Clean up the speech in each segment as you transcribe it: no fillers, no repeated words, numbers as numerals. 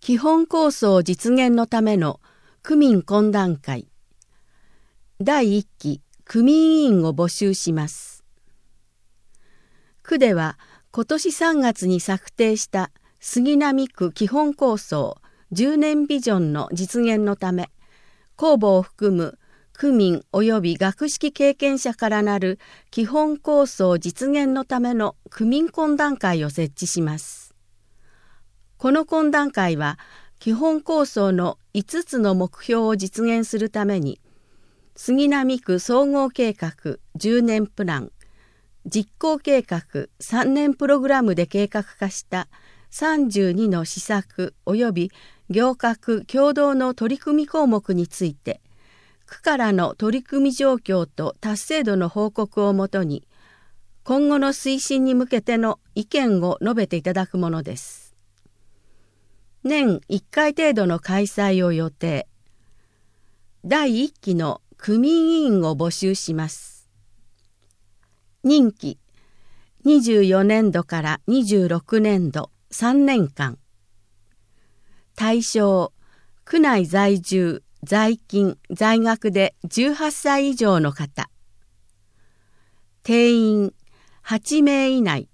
基本構想実現のための区民懇談会第1期区民委員を募集します。区では今年3月に策定した杉並区基本構想10年ビジョンの実現のため、公募を含む区民及び学識経験者からなる基本構想実現のための区民懇談会を設置します。この懇談会は基本構想の5つの目標を実現するために、杉並区総合計画10年プラン、実行計画3年プログラムで計画化した32の施策及び行革共同の取り組み項目について、区からの取り組み状況と達成度の報告をもとに、今後の推進に向けての意見を述べていただくものです。年1回程度の開催を予定。第1期の区民委員を募集します。任期24年度から26年度3年間。対象、区内在住、在勤、在学で18歳以上の方。定員8名以内。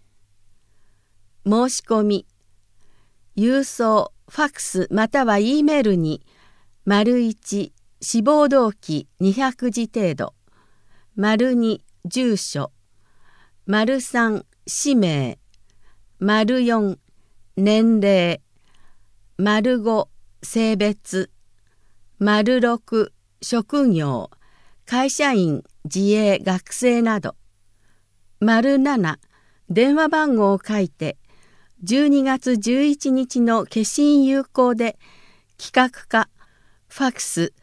申し込み、郵送、ファックスまたは E メールに、1、志望動機200字程度、2、住所、3、氏名、4、年齢、5、性別、6、職業、会社員、自営、学生など。7、電話番号を書いて、12月11日の消印有効で、企画課、ファックス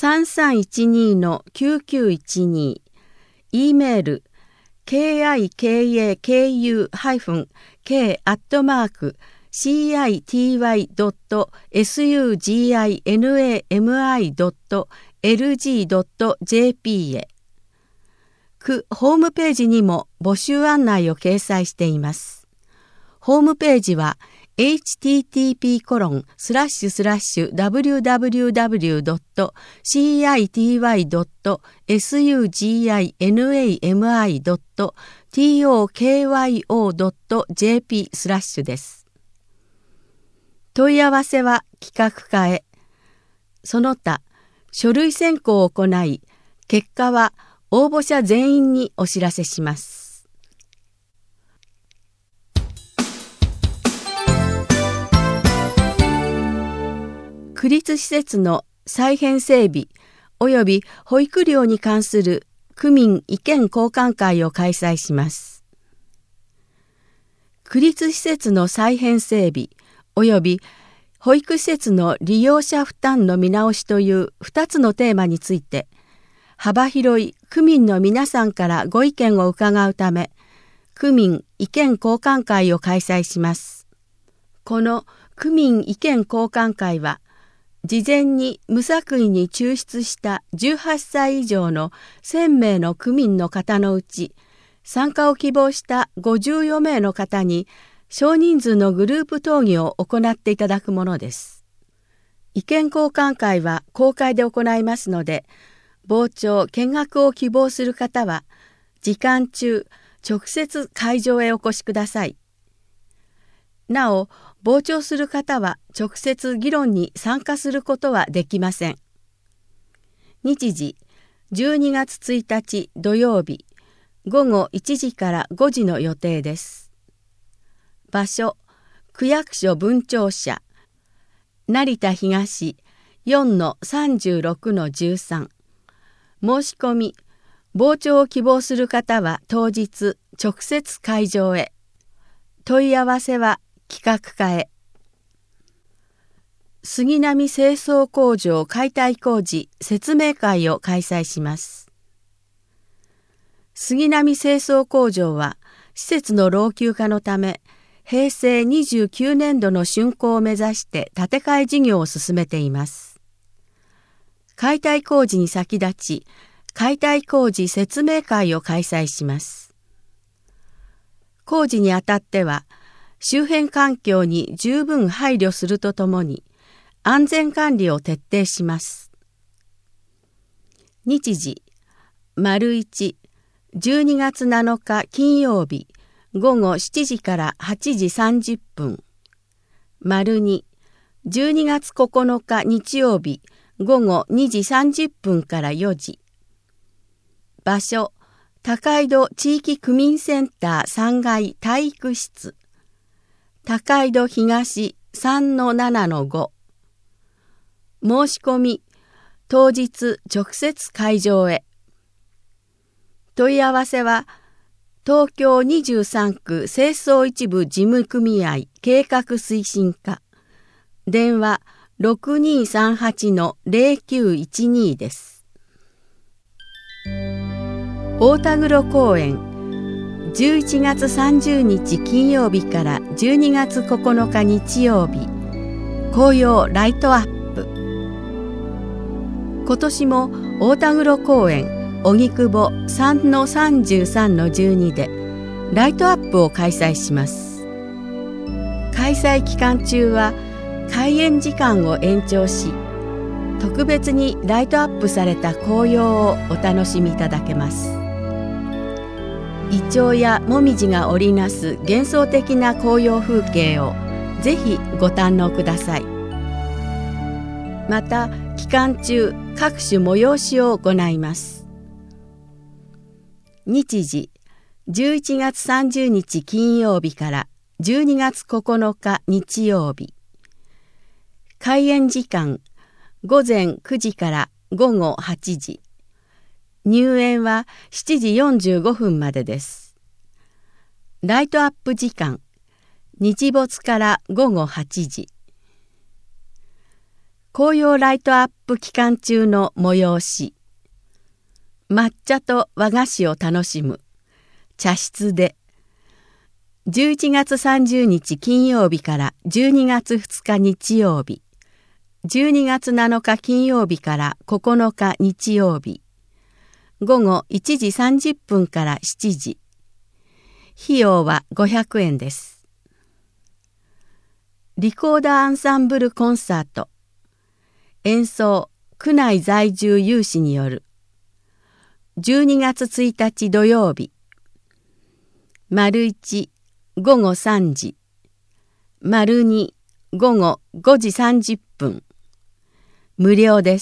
3312-9912、E メール、kika.k-city.suginami.lg.jp へ。区ホームページにも募集案内を掲載しています。ホームページは http://www.city.suginami.tokyo.jp です。問い合わせは企画課へ。その他、書類選考を行い、結果は応募者全員にお知らせします。区立施設の再編整備及び保育料に関する区民意見交換会を開催します。区立施設の再編整備及び保育施設の利用者負担の見直しという2つのテーマについて、幅広い区民の皆さんからご意見を伺うため、区民意見交換会を開催します。この区民意見交換会は、事前に無作為に抽出した18歳以上の1000名の区民の方のうち、参加を希望した54名の方に少人数のグループ討議を行っていただくものです。意見交換会は公開で行いますので、傍聴・見学を希望する方は、時間中、直接会場へお越しください。なお、傍聴する方は直接議論に参加することはできません。日時、12月1日土曜日、午後1時から5時の予定です。場所、区役所分庁舎、成田東 4-36-13。申し込み、傍聴を希望する方は当日直接会場へ。問い合わせは企画課へ。杉並清掃工場解体工事説明会を開催します。杉並清掃工場は施設の老朽化のため、平成29年度の竣工を目指して建て替え事業を進めています。解体工事に先立ち、解体工事説明会を開催します。工事にあたっては、 周辺環境に十分配慮するとともに、安全管理を徹底します。日時、1、12月7日金曜日、午後7時から8時30分。2、12月9日日曜日、午後2時30分から4時。場所、高井戸地域区民センター3階体育室。高井戸東 3-7-5。申し込み、当日直接会場へ。問い合わせは、東京23区清掃一部事務組合計画推進課。電話 6238-0912 です。大田黒公園、11月30日金曜日から12月9日日曜日、紅葉ライトアップ。今年も大田黒公園荻窪 3-33-12 でライトアップを開催します。開催期間中は開園時間を延長し、特別にライトアップされた紅葉をお楽しみいただけます。イチョウやモミジが織りなす幻想的な紅葉風景をぜひご堪能ください。また期間中各種催しを行います。日時、11月30日金曜日から12月9日日曜日。開園時間、午前9時から午後8時。入園は7時45分までです。ライトアップ時間、日没から午後8時。紅葉ライトアップ期間中の催し。抹茶と和菓子を楽しむ。茶室で。11月30日金曜日から12月2日日曜日。12月7日金曜日から9日日曜日。午後1時30分から7時。費用は500円です。リコーダーアンサンブルコンサート。演奏、区内在住有志による。12月1日土曜日。1、午後3時。2、午後5時30分。無料です。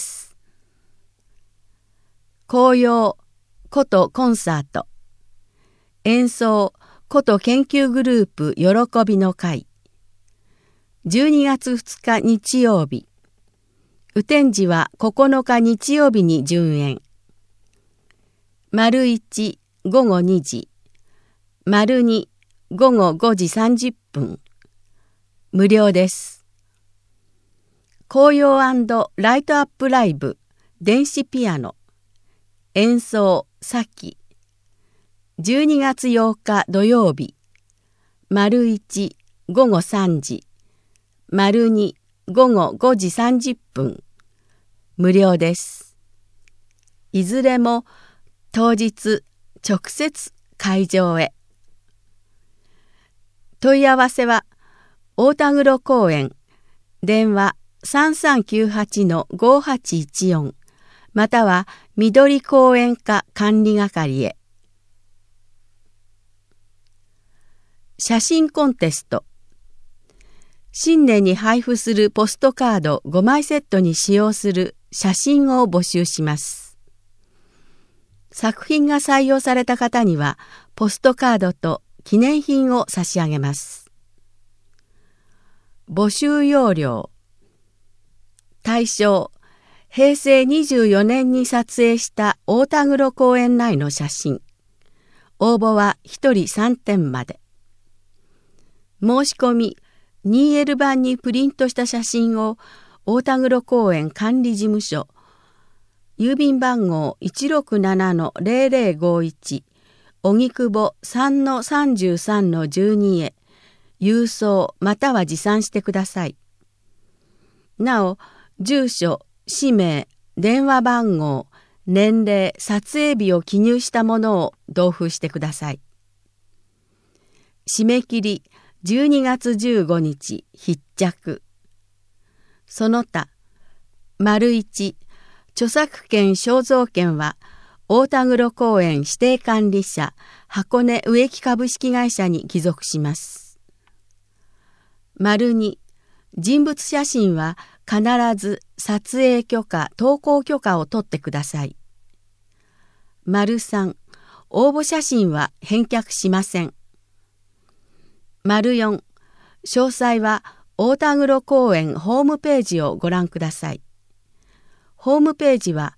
紅葉、ことコンサート。演奏、こと研究グループ喜びの会。12月2日日曜日。雨天時は9日日曜日に順延。1、午後2時。2、午後5時30分。無料です。紅葉&ライトアップライブ、電子ピアノ。演奏、さき。12月8日土曜日。1、午後3時。2、午後5時30分。無料です。いずれも当日直接会場へ。問い合わせは大田黒公園電話 3398-5814 または緑公園課管理係へ。写真コンテスト。新年に配布するポストカード5枚セットに使用する写真を募集します。作品が採用された方にはポストカードと記念品を差し上げます。募集要領。対象、平成24年に撮影した大田黒公園内の写真。応募は1人3点まで。申し込み、2L 版にプリントした写真を大田黒公園管理事務所、郵便番号 167-0051 荻窪 3-33-12 へ郵送または持参してください。なお、住所、氏名、電話番号、年齢、撮影日を記入したものを同封してください。締め切り 12月15日必着。その他、1、著作権肖像権は大田黒公園指定管理者箱根植木株式会社に帰属します。2、人物写真は必ず撮影許可・投稿許可を取ってください。3、応募写真は返却しません。4、詳細は大田黒公園ホームページをご覧ください。ホームページは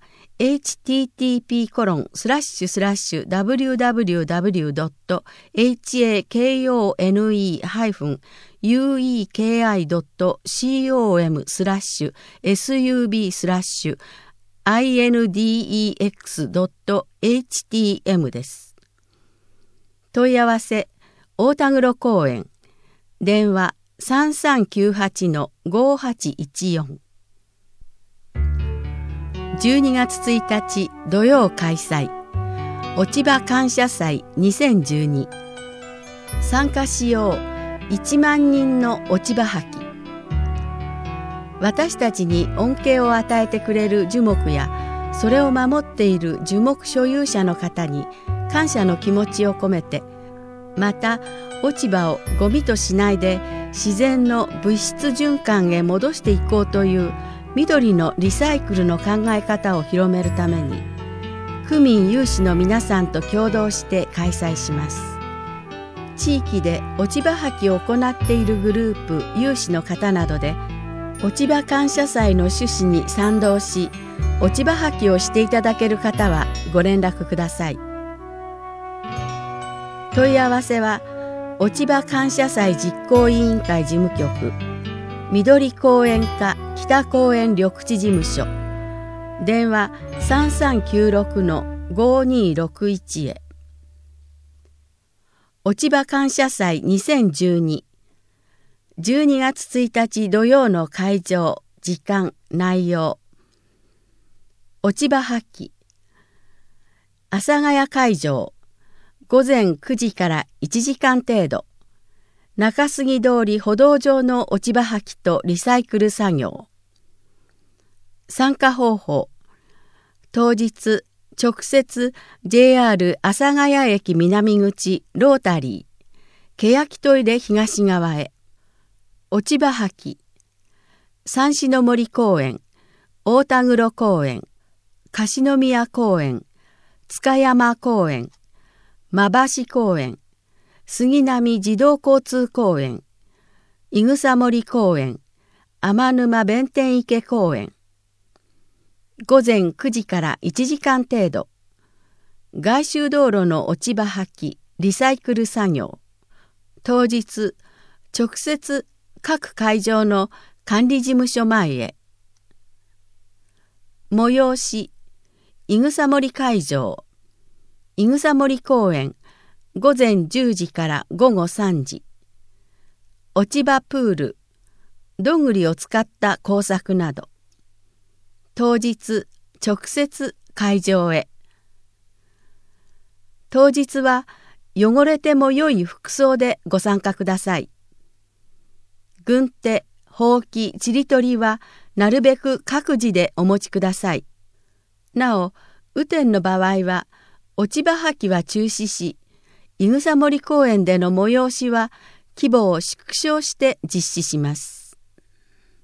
http://www.hakone-sub-index.htm です。問い合わせ大田黒公園電話 3398-5814。12月1日土曜開催落ち葉感謝祭2012。参加しよう1万人の落ち葉はき。私たちに恩恵を与えてくれる樹木やそれを守っている樹木所有者の方に感謝の気持ちを込めて、また落ち葉をゴミとしないで自然の物質循環へ戻していこうという緑のリサイクルの考え方を広めるために区民有志の皆さんと共同して開催します。地域で落ち葉掃きを行っているグループ有志の方などで落ち葉感謝祭の趣旨に賛同し落ち葉掃きをしていただける方はご連絡ください。問い合わせは落ち葉感謝祭実行委員会事務局緑公園課北公園緑地事務所電話 3396-5261 へ。落ち葉感謝祭2012 12月1日土曜の会場時間内容落ち葉掃き阿佐ヶ谷会場午前9時から1時間程度中杉通り歩道上の落ち葉掃きとリサイクル作業。参加方法当日直接 JR 阿佐ヶ谷駅南口ロータリー欅トイレ東側へ。落ち葉掃き三種の森公園大田黒公園樫宮公園塚山公園馬橋公園杉並児童交通公園伊草森公園天沼弁天池公園午前9時から1時間程度外周道路の落ち葉掃きリサイクル作業。当日直接各会場の管理事務所前へ。催し伊草森会場伊草森公園午前10時から午後3時。落ち葉プールどんぐりを使った工作など。当日直接会場へ。当日は汚れても良い服装でご参加ください。軍手、ほうき、ちりとりはなるべく各自でお持ちください。なお、雨天の場合は落ち葉掃きは中止し、伊草森公園での催しは規模を縮小して実施します。